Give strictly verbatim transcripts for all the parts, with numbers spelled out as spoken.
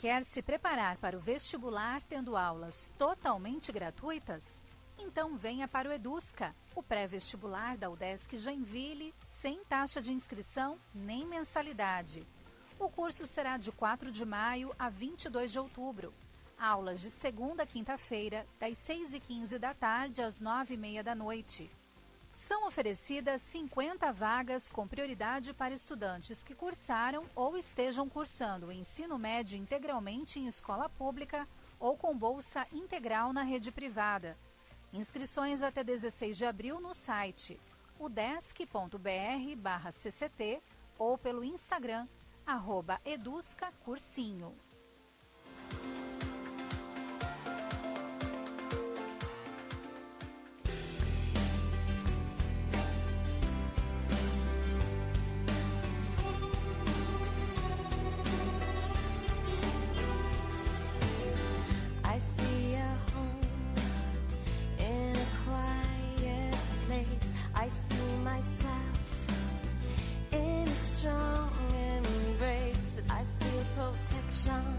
Quer se preparar para o vestibular tendo aulas totalmente gratuitas? Então venha para o Edusca, o pré-vestibular da UDESC Joinville, sem taxa de inscrição nem mensalidade. O curso será de quatro de maio a vinte e dois de outubro. Aulas de segunda a quinta-feira, das seis e quinze da tarde às nove e meia da noite. São oferecidas cinquenta vagas com prioridade para estudantes que cursaram ou estejam cursando o ensino médio integralmente em escola pública ou com bolsa integral na rede privada. Inscrições até dezesseis de abril no site udesc.br barra cct ou pelo Instagram, arroba eduscacursinho. I see a home in a quiet place. I see myself in a strong embrace. I feel protection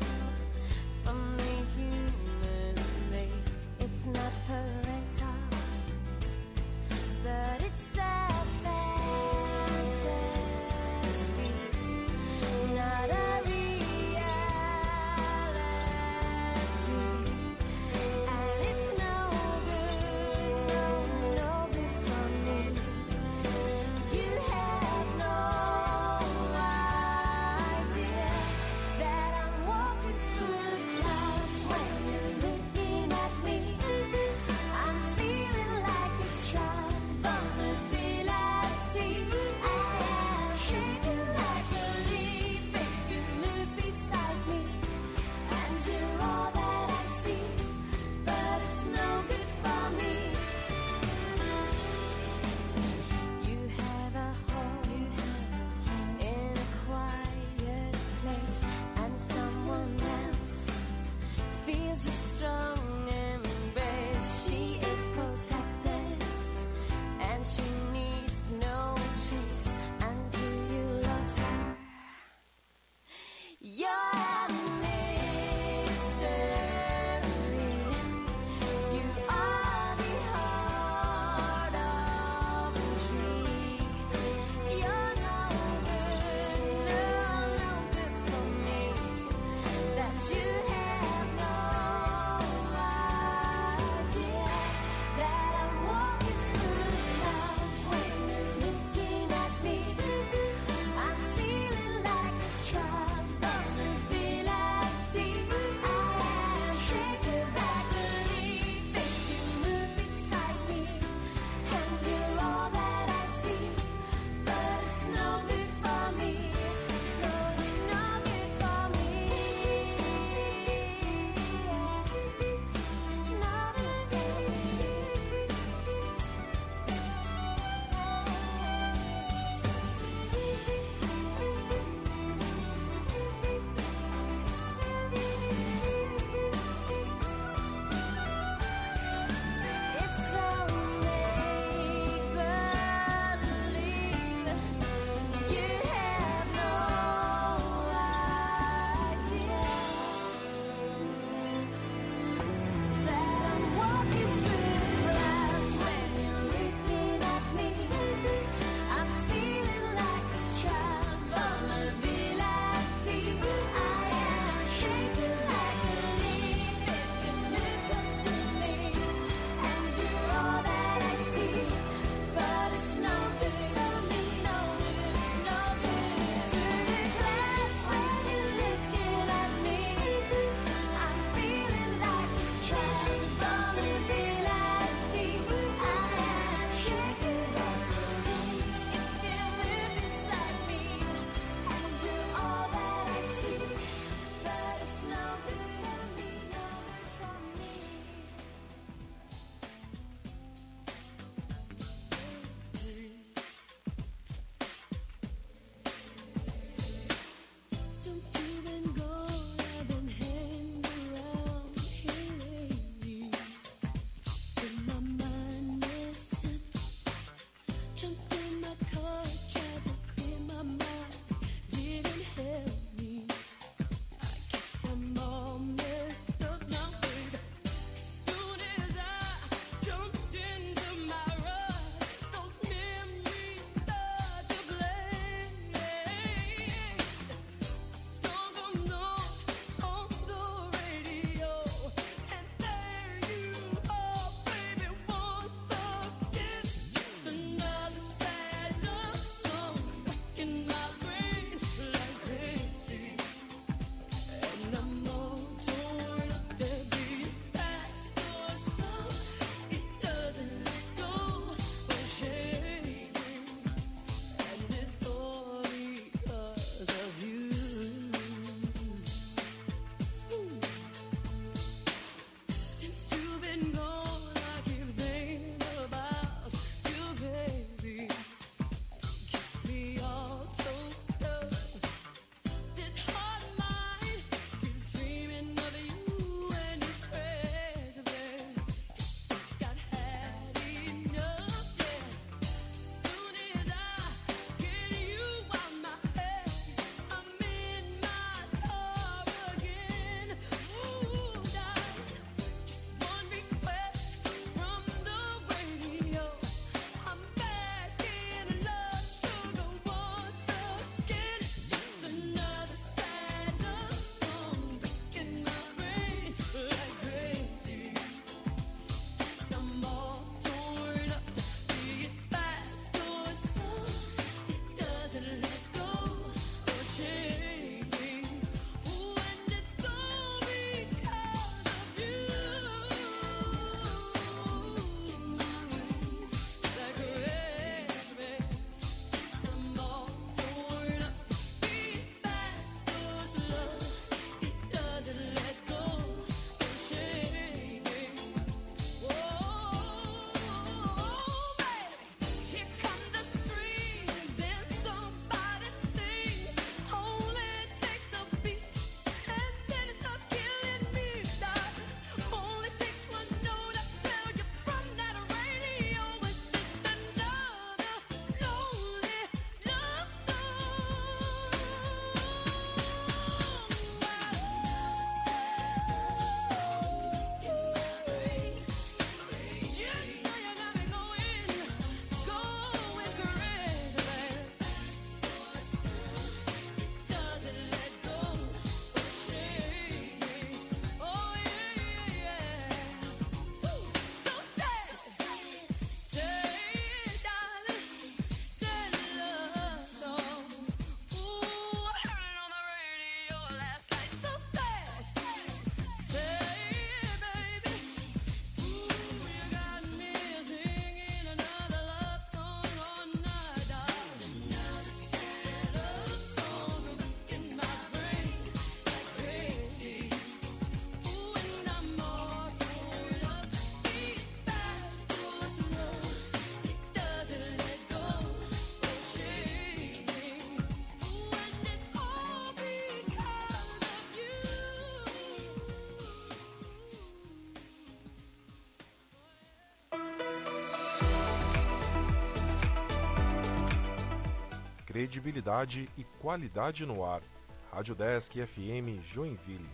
credibilidade e qualidade no ar. Rádio Desk F M Joinville.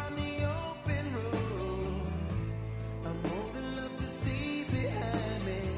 See behind me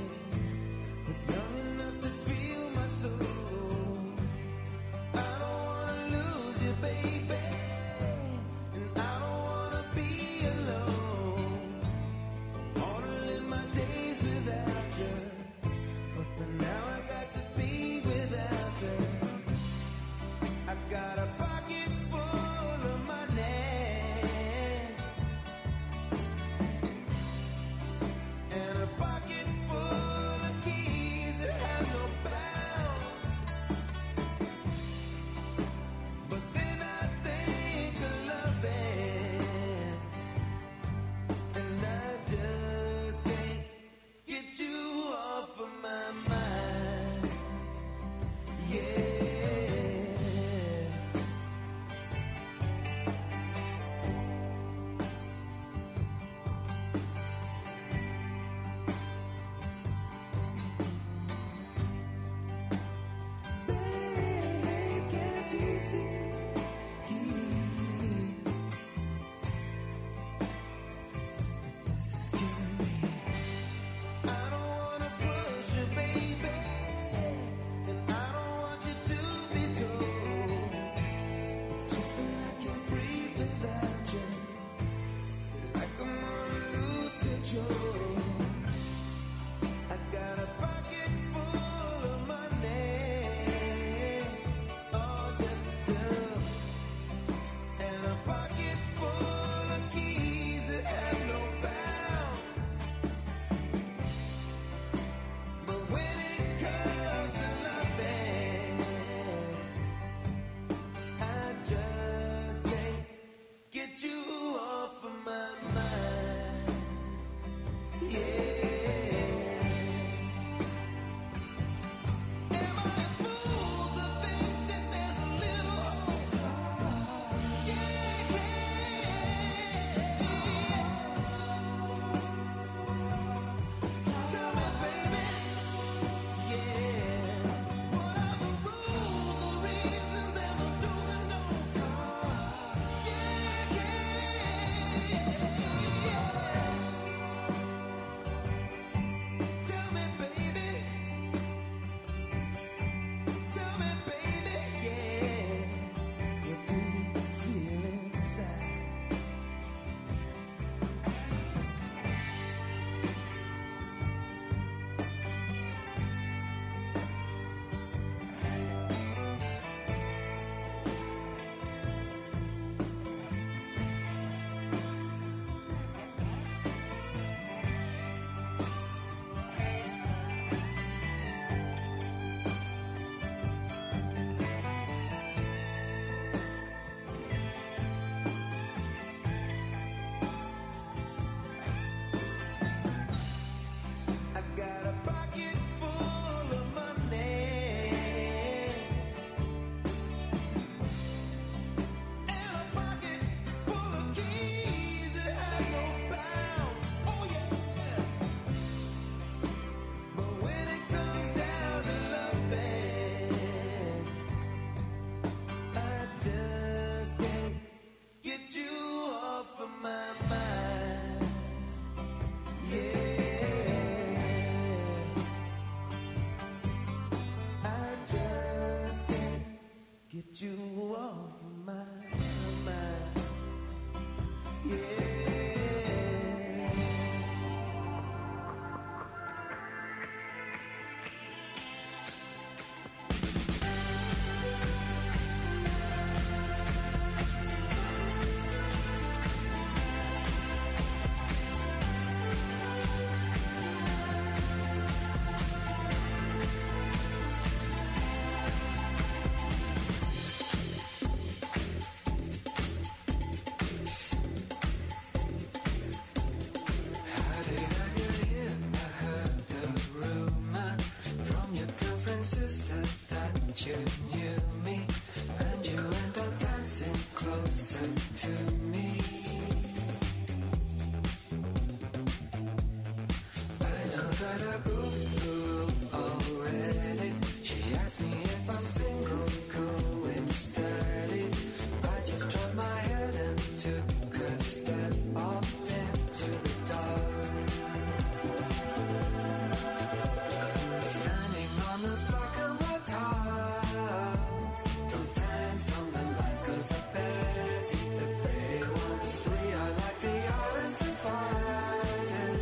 instant that you knew me, and you end up dancing closer to me. I know that I broke the rule already. She asked me if I'm single, going steady. I just dropped my head and took a step off into the dark. Standing on the block of my tiles. Don't dance on the lines, cause I bet see the pretty ones. We are like the islands divided.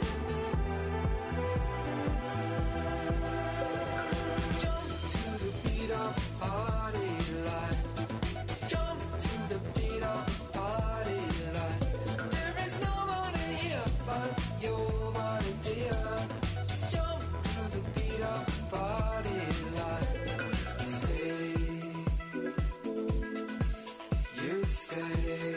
Jump to the beat of a party line. Jump to the beat of a party line. There is no money here but your body, dear. Jump to the beat of a party line. Stay, you stay.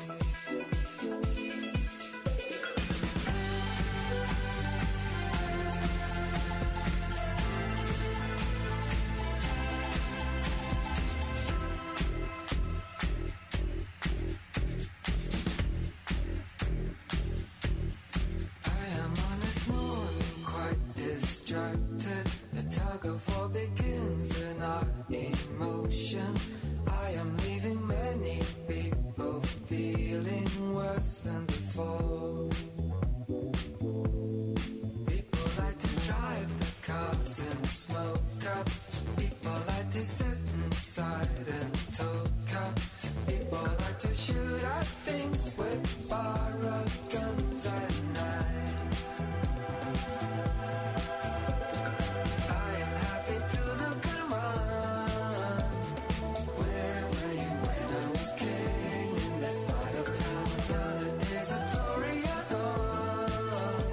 I am on this morning quite distracted. The tug of war begins in our emotion. I am leaving many people feeling worse than before. People like to drive the cars and smoke up. People like to sit inside and talk up. People like to shoot at things with borrowed guns at night. I am happy to look around. Where were you when I was king in this part of town? Now the days of glory are gone.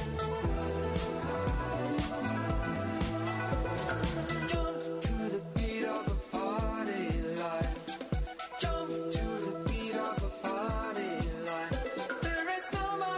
Jump to the beat of a party line. Jump to the beat of a party line. There is no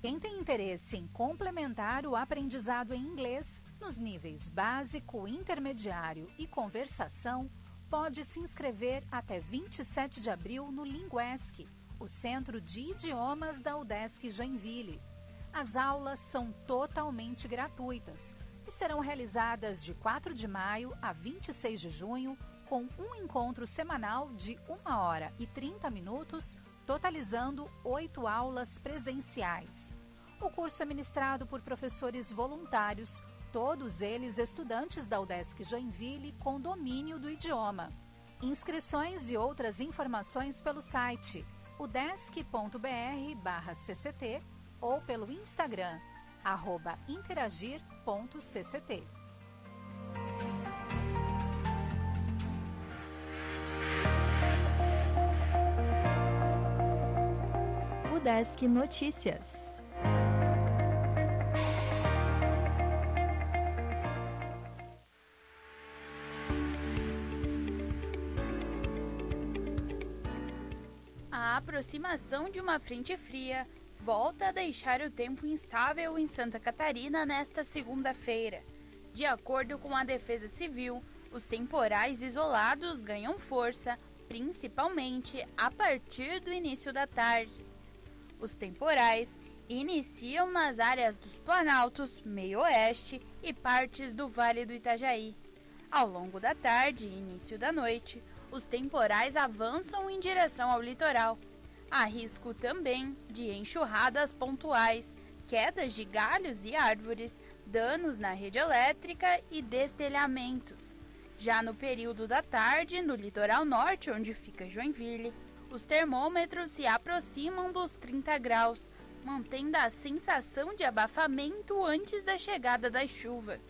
Quem tem interesse em complementar o aprendizado em inglês nos níveis básico, intermediário e conversação, pode se inscrever até vinte e sete de abril no Linguesc, o Centro de Idiomas da UDESC Joinville. As aulas são totalmente gratuitas e serão realizadas de quatro de maio a vinte e seis de junho, com um encontro semanal de uma hora e trinta minutos, totalizando oito aulas presenciais. O curso é ministrado por professores voluntários, todos eles estudantes da UDESC Joinville com domínio do idioma. Inscrições e outras informações pelo site udesc.br barra cct ou pelo Instagram, arroba interagir.cct. UDESC Notícias. A aproximação de uma frente fria volta a deixar o tempo instável em Santa Catarina nesta segunda-feira. De acordo com a Defesa Civil, os temporais isolados ganham força, principalmente a partir do início da tarde. Os temporais iniciam nas áreas dos Planaltos, Meio-Oeste e partes do Vale do Itajaí. Ao longo da tarde e início da noite, os temporais avançam em direção ao litoral. Há risco também de enxurradas pontuais, quedas de galhos e árvores, danos na rede elétrica e destelhamentos. Já no período da tarde, no litoral norte, onde fica Joinville, os termômetros se aproximam dos trinta graus, mantendo a sensação de abafamento antes da chegada das chuvas.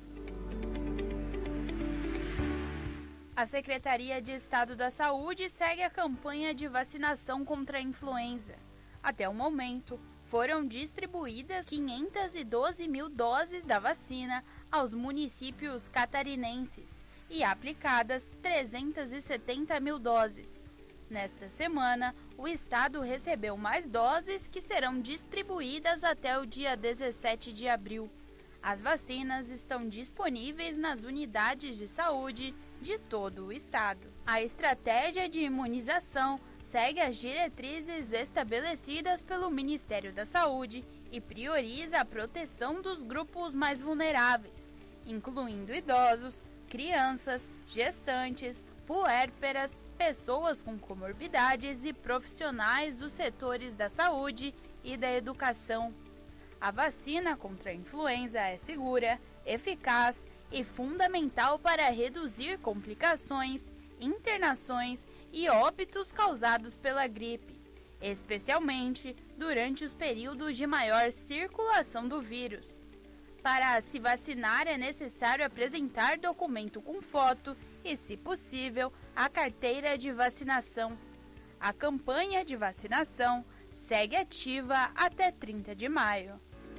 A Secretaria de Estado da Saúde segue a campanha de vacinação contra a influenza. Até o momento, foram distribuídas quinhentas e doze mil doses da vacina aos municípios catarinenses e aplicadas trezentas e setenta mil doses. Nesta semana, o estado recebeu mais doses que serão distribuídas até o dia dezessete de abril. As vacinas estão disponíveis nas unidades de saúde de todo o estado. A estratégia de imunização segue as diretrizes estabelecidas pelo Ministério da Saúde e prioriza a proteção dos grupos mais vulneráveis, incluindo idosos, crianças, gestantes, puérperas, pessoas com comorbidades e profissionais dos setores da saúde e da educação. A vacina contra a influenza é segura, eficaz e fundamental para reduzir complicações, internações e óbitos causados pela gripe, especialmente durante os períodos de maior circulação do vírus. Para se vacinar é necessário apresentar documento com foto e, se possível, a carteira de vacinação. A campanha de vacinação segue ativa até trinta de maio.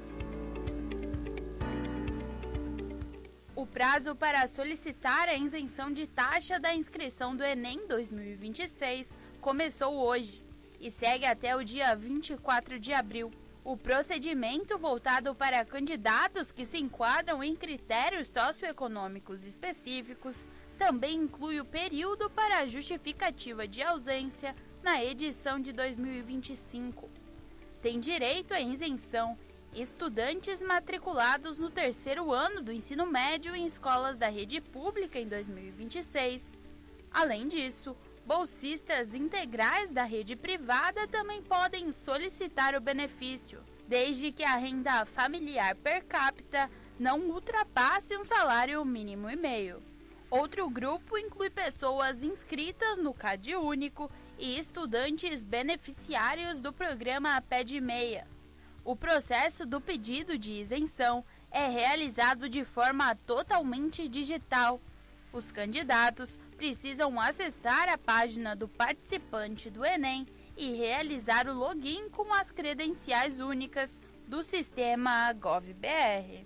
O prazo para solicitar a isenção de taxa da inscrição do Enem dois mil e vinte e seis começou hoje e segue até o dia vinte e quatro de abril. O procedimento voltado para candidatos que se enquadram em critérios socioeconômicos específicos também inclui o período para a justificativa de ausência na edição de dois mil e vinte e cinco. Tem direito à isenção estudantes matriculados no terceiro ano do ensino médio em escolas da rede pública em dois mil e vinte e seis. Além disso, bolsistas integrais da rede privada também podem solicitar o benefício, desde que a renda familiar per capita não ultrapasse um salário mínimo e meio. Outro grupo inclui pessoas inscritas no CadÚnico e estudantes beneficiários do programa Pé de Meia. O processo do pedido de isenção é realizado de forma totalmente digital. Os candidatos precisam acessar a página do participante do Enem e realizar o login com as credenciais únicas do sistema GovBR.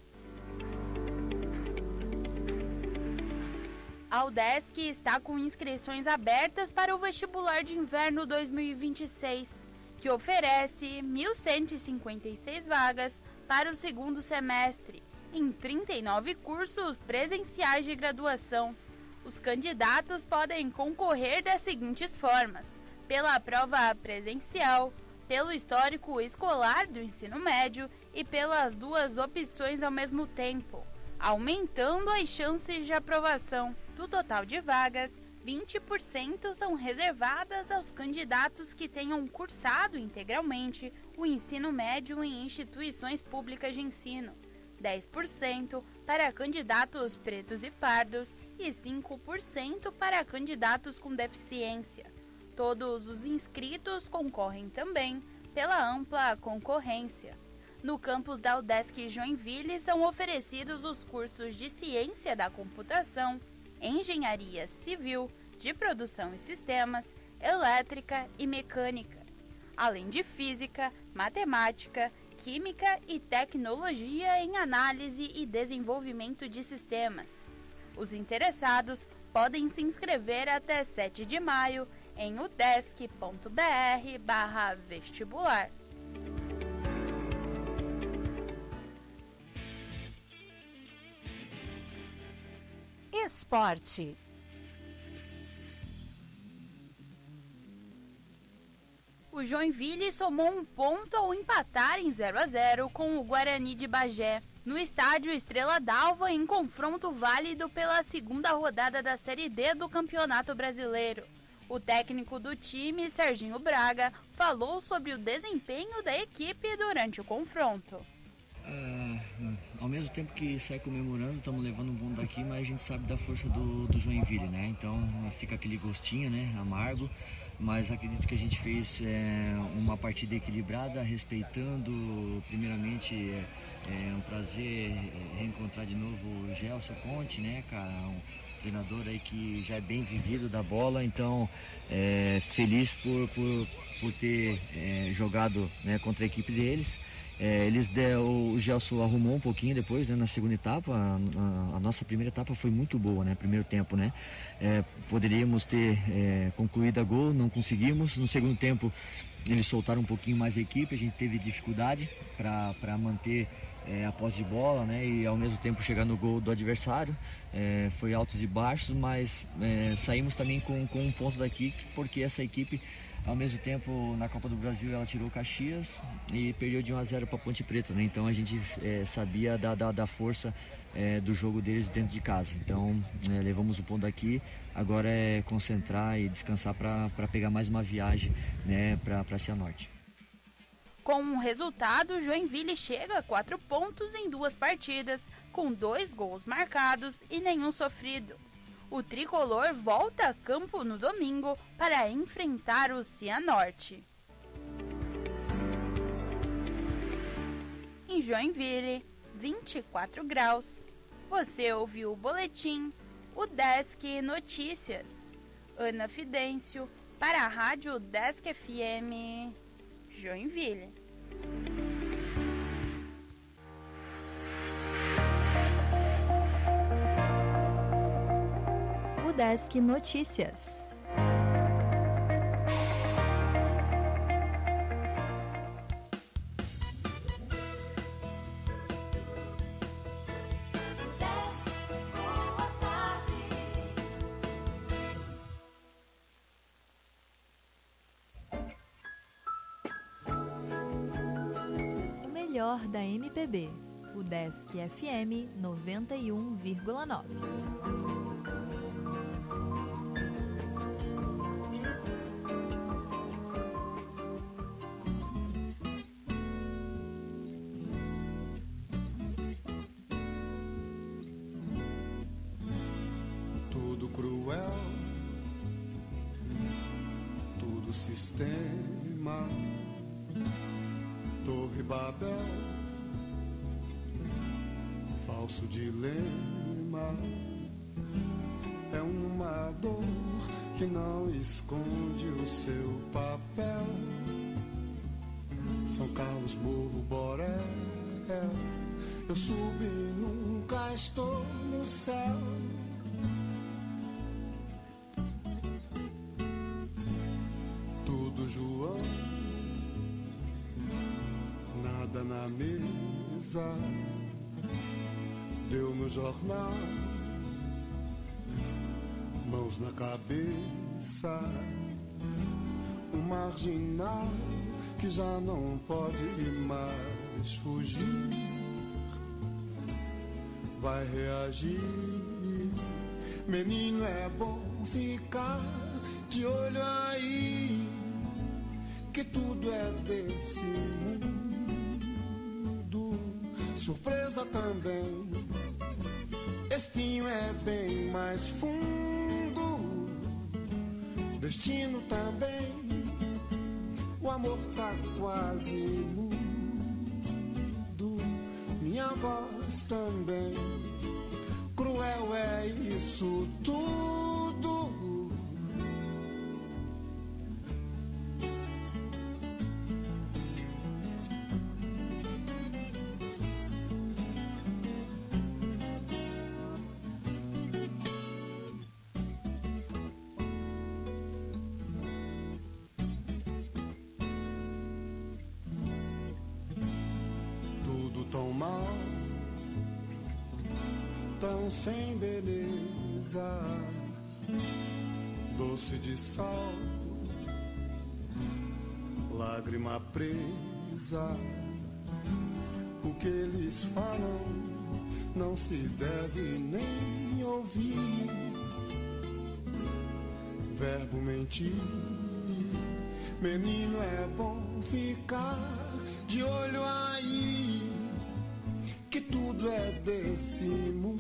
A UDESC está com inscrições abertas para o vestibular de inverno dois mil e vinte e seis, que que oferece mil cento e cinquenta e seis vagas para o segundo semestre, em trinta e nove cursos presenciais de graduação. Os candidatos podem concorrer das seguintes formas: pela prova presencial, pelo histórico escolar do ensino médio e pelas duas opções ao mesmo tempo, aumentando as chances de aprovação. Do total de vagas, vinte por cento são reservadas aos candidatos que tenham cursado integralmente o ensino médio em instituições públicas de ensino, dez por cento para candidatos pretos e pardos e cinco por cento para candidatos com deficiência. Todos os inscritos concorrem também pela ampla concorrência. No campus da UDESC Joinville são oferecidos os cursos de Ciência da Computação, Engenharia Civil, de Produção e Sistemas, Elétrica e Mecânica, além de Física, Matemática, Química e Tecnologia em Análise e Desenvolvimento de Sistemas. Os interessados podem se inscrever até sete de maio em udesc ponto br barra vestibular. Esporte. O Joinville somou um ponto ao empatar em zero a zero com o Guarani de Bagé, no estádio Estrela d'Alva, em confronto válido pela segunda rodada da Série D do Campeonato Brasileiro. O técnico do time, Serginho Braga, falou sobre o desempenho da equipe durante o confronto. Uh, ao mesmo tempo que sai comemorando, estamos levando um ponto daqui, mas a gente sabe da força do, do Joinville, né? Então fica aquele gostinho, né? Amargo, mas acredito que a gente fez é, uma partida equilibrada, respeitando. Primeiramente, é, é um prazer reencontrar de novo o Gelson Conte, né, cara? Um treinador aí que já é bem vivido da bola, então é, feliz por, por, por ter é, jogado, né, contra a equipe deles. É, eles der, o Gelson arrumou um pouquinho depois, né, na segunda etapa. A, a, a nossa primeira etapa foi muito boa, né, primeiro tempo, né. É, poderíamos ter é, concluído a gol, não conseguimos. No segundo tempo eles soltaram um pouquinho mais a equipe, a gente teve dificuldade para manter é, a posse de bola, né, e ao mesmo tempo chegar no gol do adversário. É, foi altos e baixos, mas é, saímos também com, com um ponto daqui, porque essa equipe, ao mesmo tempo, na Copa do Brasil, ela tirou Caxias e perdeu de um a zero para Ponte Preta, né? Então a gente é, sabia da, da, da força é, do jogo deles dentro de casa. Então é, levamos o ponto daqui, agora é concentrar e descansar para pegar mais uma viagem, né, para Cianorte. Com o resultado, Joinville chega a quatro pontos em duas partidas, com dois gols marcados e nenhum sofrido. O tricolor volta a campo no domingo para enfrentar o Cianorte. Em Joinville, vinte e quatro graus. Você ouviu o boletim UDESC Notícias. Ana Fidêncio para a Rádio UDESC F M Joinville. UDESC Notícias. O melhor da M P B. UDESC F M noventa e um vírgula nove. Sistema, Torre Babel, falso dilema, é uma dor que não esconde o seu papel. São Carlos, Morro, Borel, eu subi e nunca estou no céu. João, sentada na mesa, deu no jornal, mãos na cabeça, um marginal que já não pode mais fugir, vai reagir. Menino, é bom ficar de olho aí, que tudo é desse mundo. Surpresa também, espinho é bem mais fundo. Destino também, o amor tá quase mudo. Minha voz também, cruel é isso tudo. Tão mal, tão sem beleza, doce de sal, lágrima presa. O que eles falam não se deve nem ouvir. Verbo mentir, menino, é bom ficar de olho aí, que tudo é desse mundo.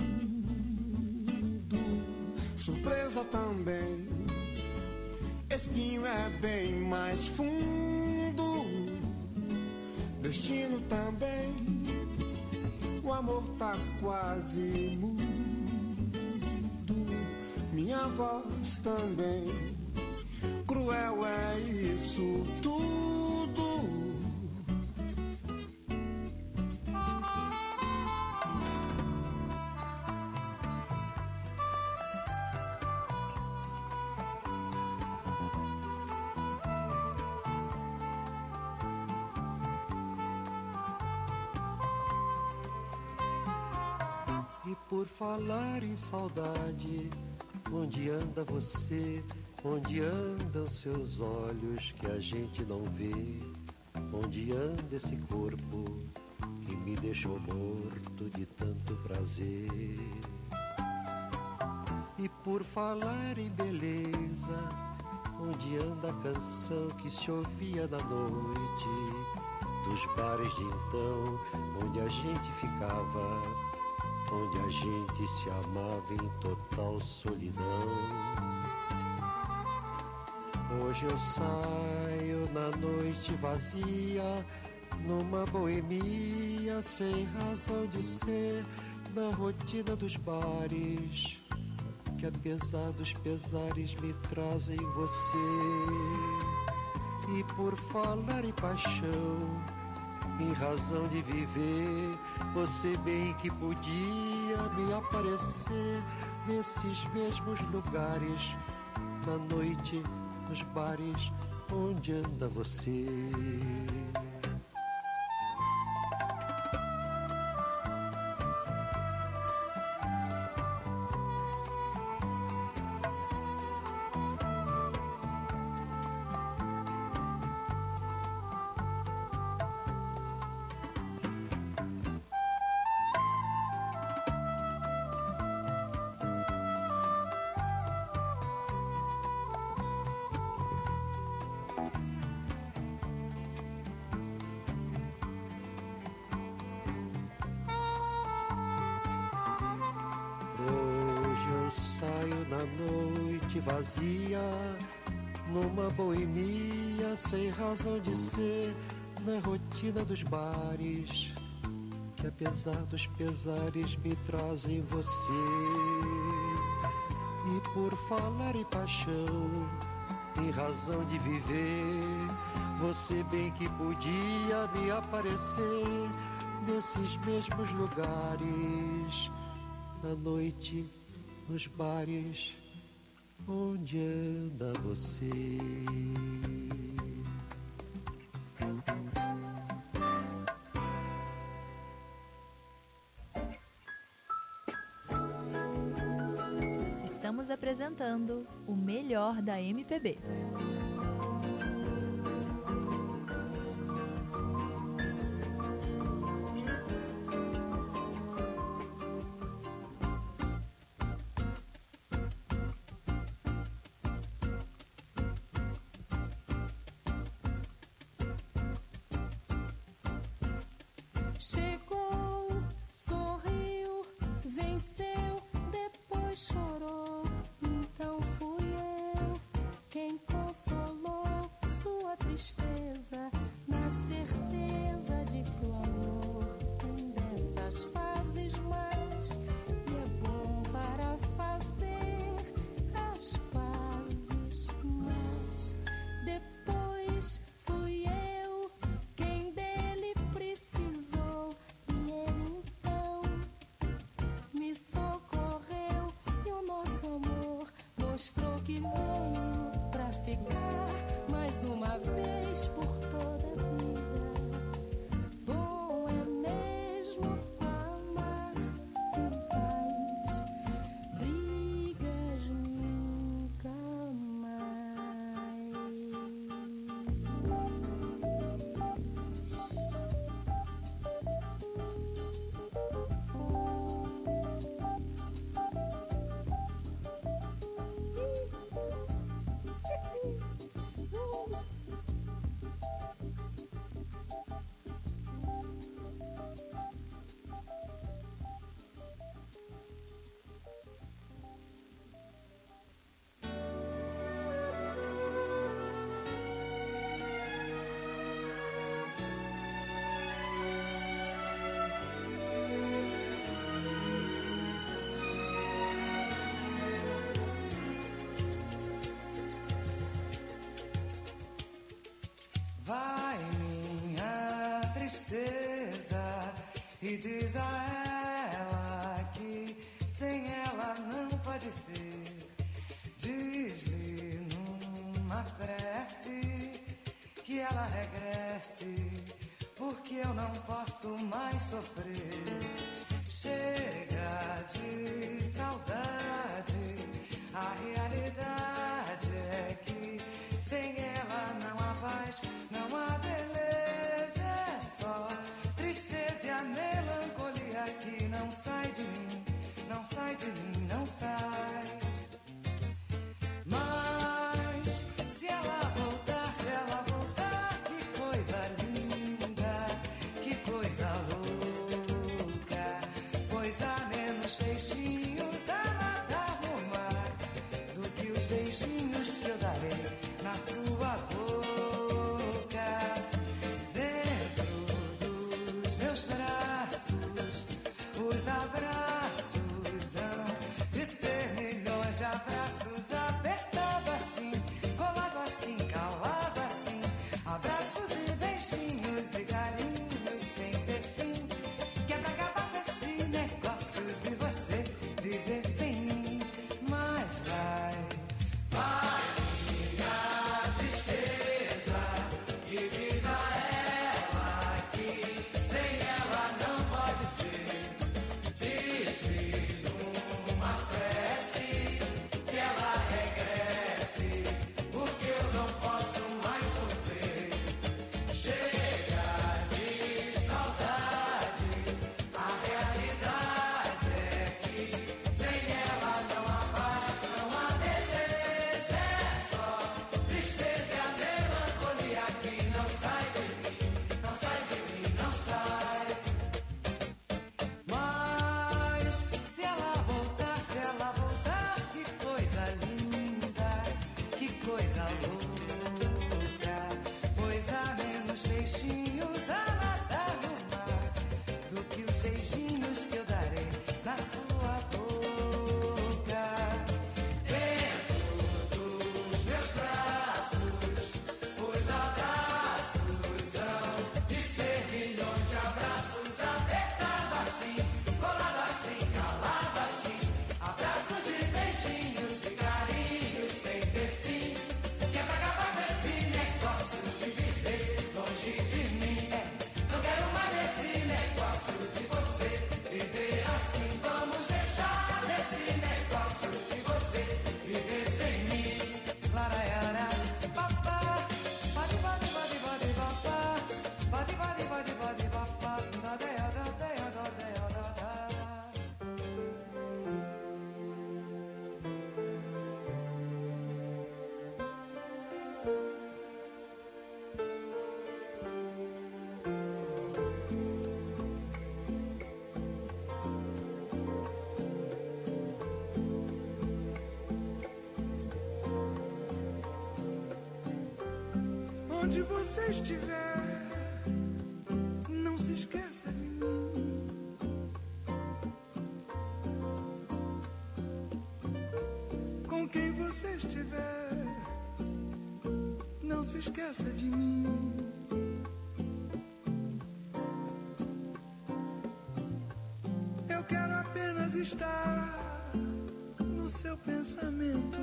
Surpresa também, espinho é bem mais fundo. Destino também, o amor tá quase mudo. Minha voz também, cruel é isso tudo. Por falar em saudade, onde anda você? Onde andam seus olhos que a gente não vê? Onde anda esse corpo que me deixou morto de tanto prazer? E por falar em beleza, onde anda a canção que se ouvia na noite dos bares de então, onde a gente ficava, onde a gente se amava em total solidão? Hoje eu saio na noite vazia, numa boemia sem razão de ser, na rotina dos bares, que apesar dos pesares me trazem você. E por falar em paixão, em razão de viver, você bem que podia me aparecer nesses mesmos lugares, na noite, nos bares, onde anda você? Vazia, numa boemia sem razão de ser, na rotina dos bares, que apesar dos pesares me trazem você. E por falar em paixão, em razão de viver, você bem que podia me aparecer nesses mesmos lugares, na noite, nos bares, onde anda você? Estamos apresentando o melhor da M P B. Chegou, sorriu, venceu, depois chorou. Então fui eu quem consolou sua tristeza, na certeza de que o amor tem dessas fases mais, e é bom para fazer as pazes. Mas depois fui eu quem dele precisou, e ele então me socorreu, e o nosso amor mostrou que veio pra ficar mais uma vez por toda a vida. Bom é mesmo amar em paz, brigas nunca mais. Vai minha tristeza e diz a ela que sem ela não pode ser. Diz-lhe numa prece que ela regresse, porque eu não posso mais sofrer. Chega de saudade, a realidade é que sem ela não há paz, não há beleza, é só tristeza e a melancolia que não sai de mim, não sai de mim, não sai. Mas se ela voltar, se ela voltar, que coisa linda, que coisa louca, pois há menos peixinhos a nadar no mar do que os beijinhos que eu darei na sua boca. Dentro dos meus braços, os abraços hão de ser milhões de abraços, apertado assim, colado assim, calado assim, abraços e beijinhos e carinhos sem ter fim. Que é pra acabar com esse negócio de você viver sem mim. Mas vai, vai minha tristeza e diz a ela que sem ela não pode ser. Diz-lhe numa prece que ela Onde você estiver, não se esqueça de mim. Com quem você estiver, não se esqueça de mim. Eu quero apenas estar no seu pensamento.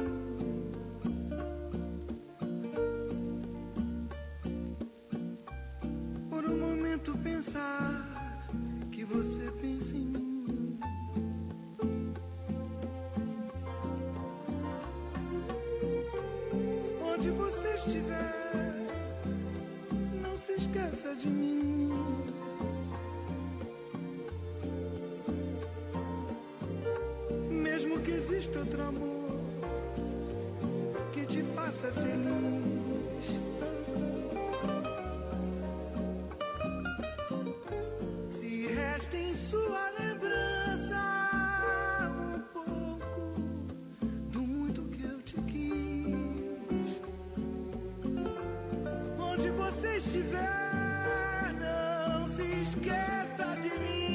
Por um momento pensar que você pensa em mim. Onde você estiver, não se esqueça de mim. Mesmo que exista outro amor que te faça feliz, se resta em sua lembrança um pouco do muito que eu te quis. Onde você estiver, não se esqueça de mim.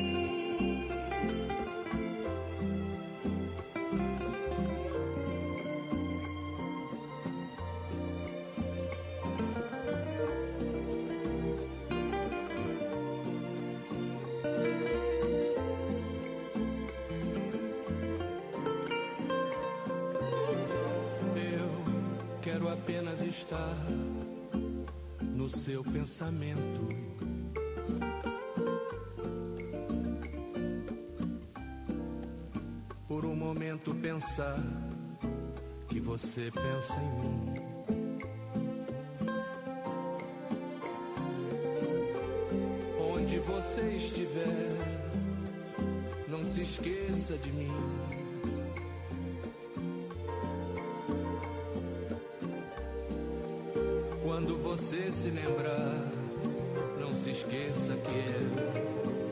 Quero apenas estar no seu pensamento. Por um momento pensar que você pensa em mim. Onde você estiver, não se esqueça de mim. Quando você se lembrar, não se esqueça que eu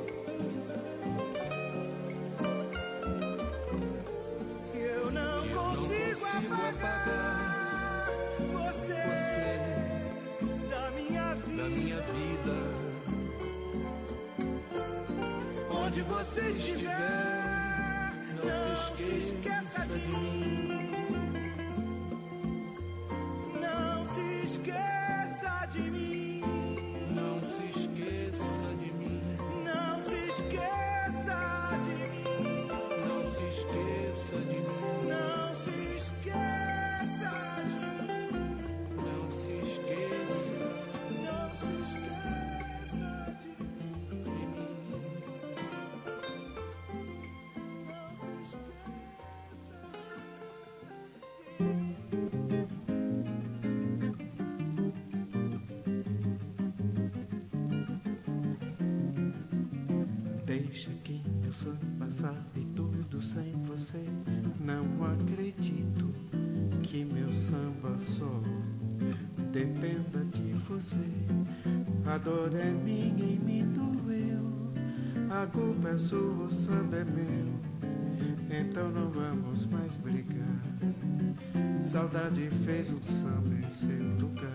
Eu não, que eu consigo, não consigo apagar, apagar você, você da, minha vida. da minha vida. Onde você estiver, não, não se esqueça, se esqueça de mim. Não se esqueça de mim. Não se esqueça de mim. Não se esqueça de mim. Não se esqueça de mim. Não se esqueça de mim. Não se esqueça. Não se esqueça de mim. Não se esqueça de mim. Deixa que meu samba sabe tudo sem você. Não acredito que meu samba só dependa de você. A dor é minha e me doeu. A culpa é sua, o samba é meu. Então não vamos mais brigar. Saudade fez um samba em seu lugar.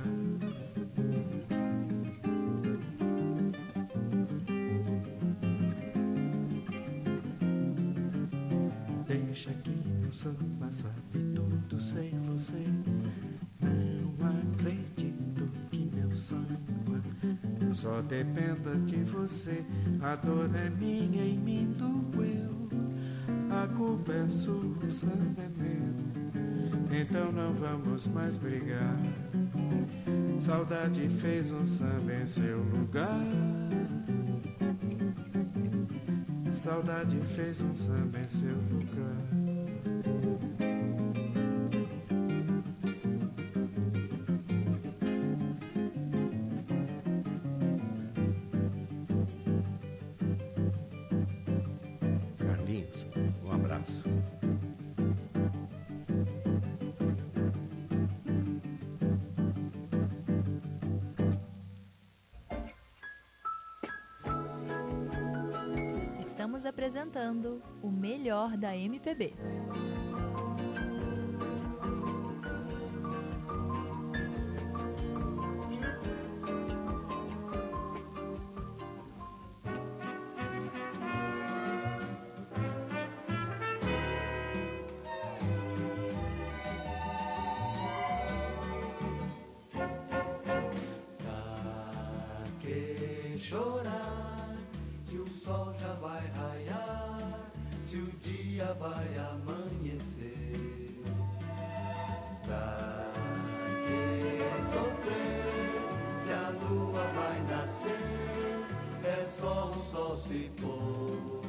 Deixa que meu samba sabe tudo sem você. Não acredito que meu samba só dependa de você. A dor é minha e me doeu. A culpa é sua, o samba é meu. Então não vamos mais brigar. Saudade fez um samba em seu lugar. Saudade fez um samba em seu lugar. Carlinhos, um abraço. Estamos apresentando o melhor da M P B. chorar se o sol já vai raiar, se o dia vai amanhecer? Pra que sofrer se a lua vai nascer? É só o sol se pôr.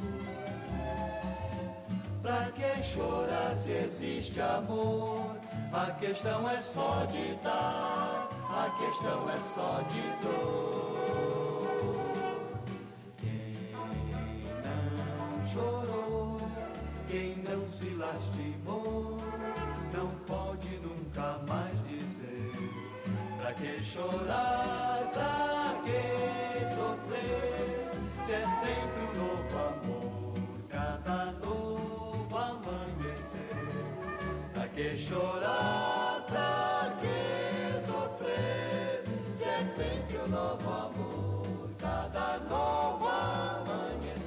Pra que chorar se existe amor? A questão é só de dar, a questão é só de dor. Quem não chorou, quem não se lastimou, não pode nunca mais dizer. Pra que chorar, pra que sofrer, se é sempre um novo amor, cada novo amanhecer. Pra que chorar, pra que sofrer, se é sempre um novo amor, cada novo amanhecer.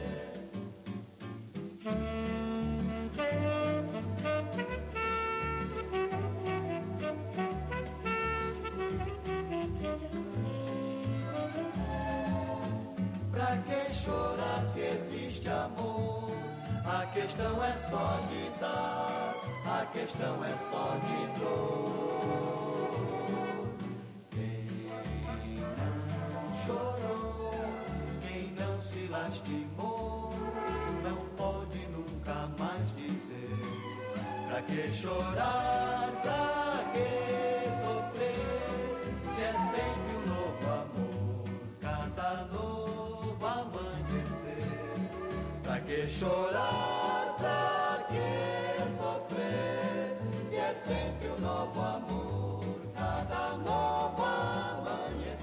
Pra que chorar se existe amor? A questão é só de dar, a questão é só de dor. Quem não chorou, quem não se lastimou, não pode nunca mais dizer. Pra que chorar, pra que sofrer, se é sempre um novo amor, cada novo amanhecer. Pra que chorar, pra que sofrer, se é sempre um novo amor, cada novo amanhecer.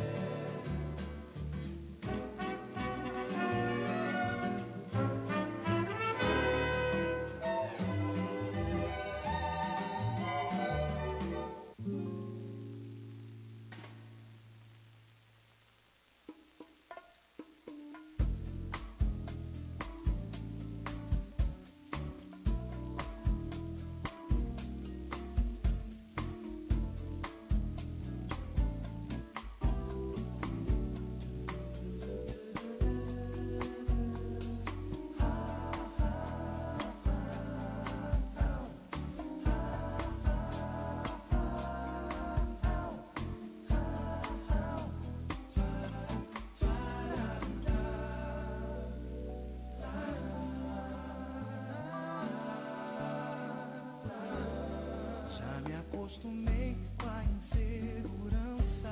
Acostumei com a insegurança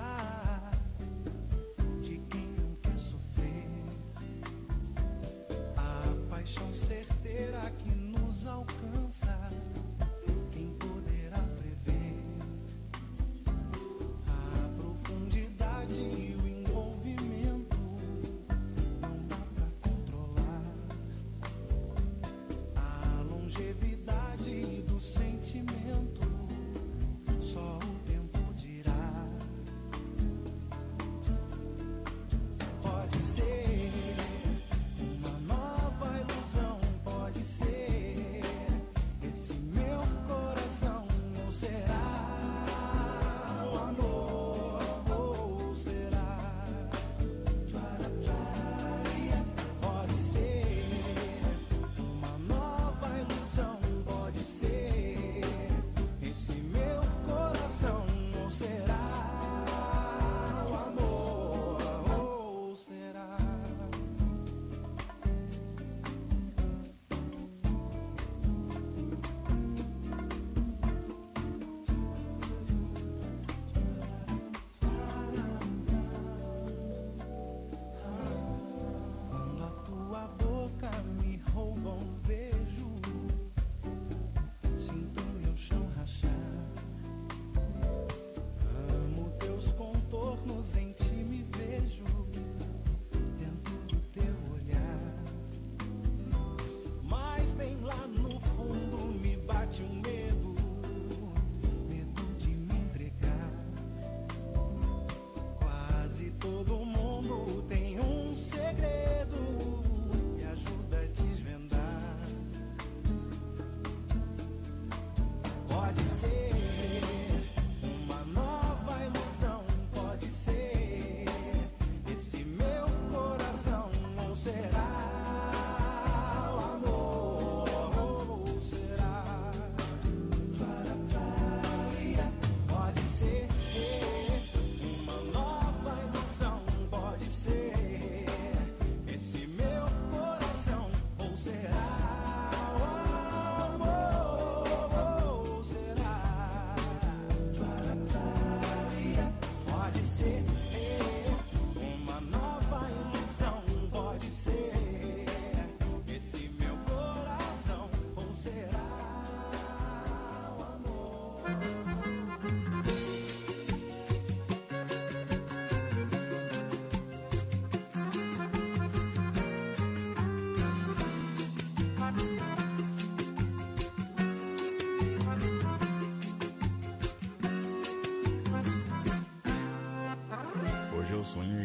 de quem não quer sofrer, a paixão certeira que nos alcança, quem poderá prever a profundidade e o envolvimento, não dá pra controlar a longevidade do sentimento. Só o tempo dirá.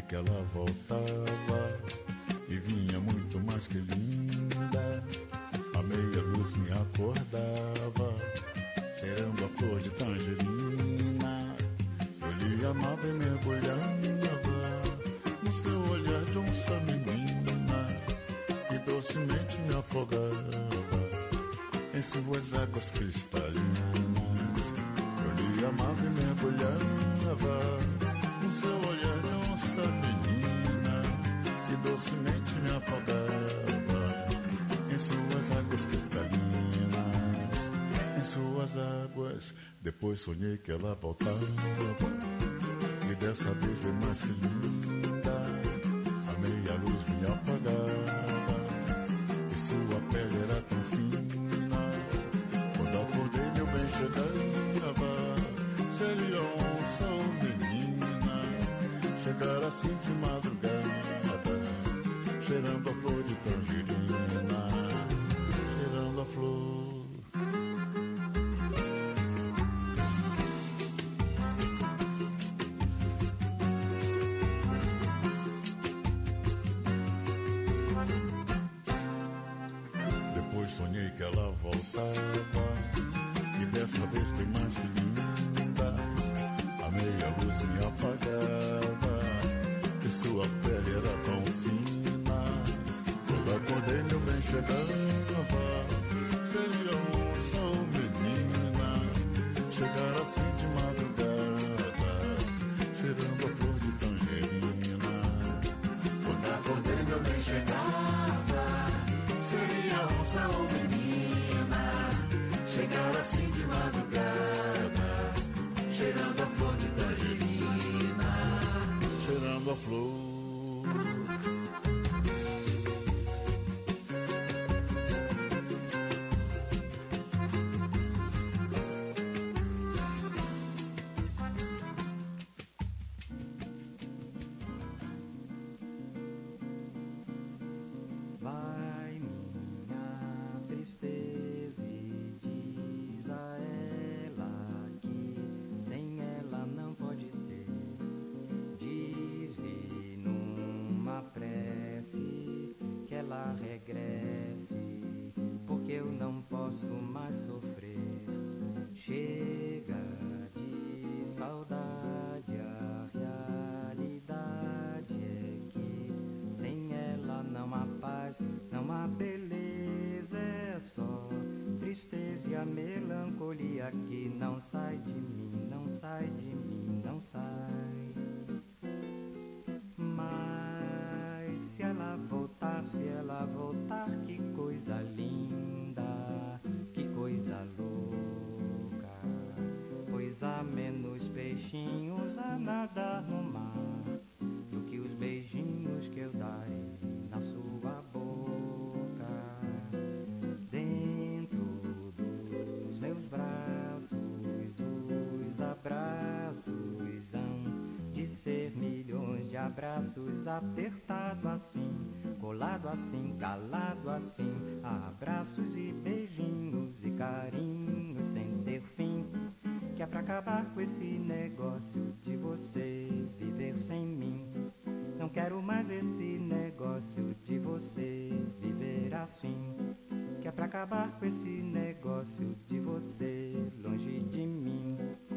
que ela voltava e vinha muito mais que linda. A meia luz me acordava, cheirando a flor de tangerina. Eu lhe amava e mergulhava no seu olhar de onça menina, e docemente me afogava em suas águas cristalinas. Eu lhe amava e mergulhava no seu olhar de onça menina, e docemente me afogava em suas águas cristalinas, em suas águas. Depois sonhei que ela voltava, e dessa vez foi mais que linda. A meia luz me afogava e sua pele era tão fina. Quando acordei meu bem chegava, seria onça ou menina, chegar assim de madrugada, cheirando a flor de tangerina, cheirando a flor. Depois sonhei que ela voltava, e dessa vez foi mais que linda. A meia luz me apagava e sua pele era tão fina. Quando acordei meu bem chegava, seria onça ou menina, chegar assim de madrugada, cheirando a flor de tangerina. Quando acordei meu bem chegava, seria onça ou menina, chegar assim de madrugada, cheirando a flor de tangerina, cheirando a flor. Vai minha tristeza e diz a ela que sem ela não pode ser. Diz-lhe numa prece que ela regresse, porque eu não posso mais sofrer. Chega de saudade, a realidade é que sem ela não há paz, não há beleza, é só tristeza e a melancolia que não sai de mim, não sai de mim, não sai. Mas se ela voltar, se ela voltar, que coisa linda, que coisa louca, pois há menos peixinhos a nadar no mar do que os beijinhos que eu darei na sua boca. Dentro dos meus braços, os abraços hão de ser milhões de abraços, apertado assim, colado assim, calado assim, abraços e beijinhos e carinhos sem ter fim, que é pra acabar com esse negócio de você viver sem mim. Não quero mais esse negócio de você viver assim, que é pra acabar com esse negócio de você longe de mim.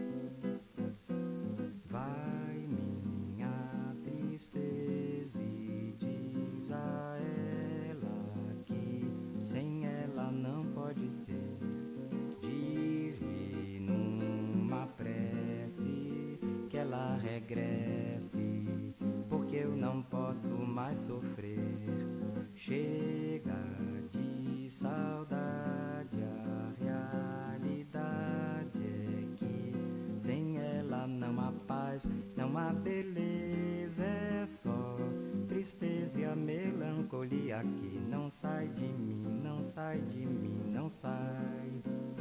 Vai minha tristeza e diz a ela que sem ela não pode ser. Diz-lhe numa prece que ela regresse, porque eu não posso mais sofrer. Chega de saudade, a realidade é que sem ela não há paz, não há beleza, é só tristeza e a melancolia que não sai de mim, não sai de mim, não sai.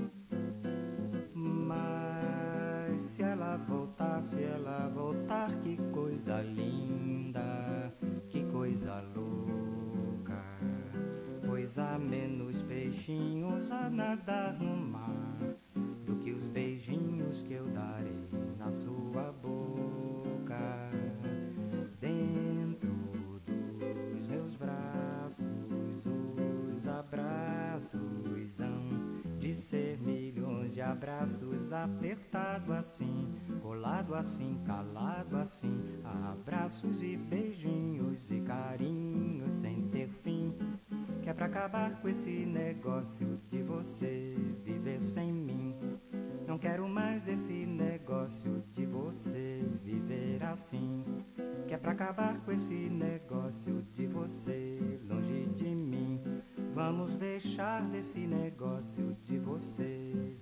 Mas se ela voltar, se ela voltar, que coisa linda, que coisa louca, pois há menos peixinhos a nadar no mar do que os beijinhos que eu darei na sua boca. Dentro milhões de abraços, apertado assim, colado assim, calado assim, abraços e beijinhos e carinhos sem ter fim. Que é pra acabar com esse negócio de você viver sem mim. Não quero mais esse negócio de você viver assim. Que é pra acabar com esse negócio de você longe de mim. Vamos deixar desse negócio de você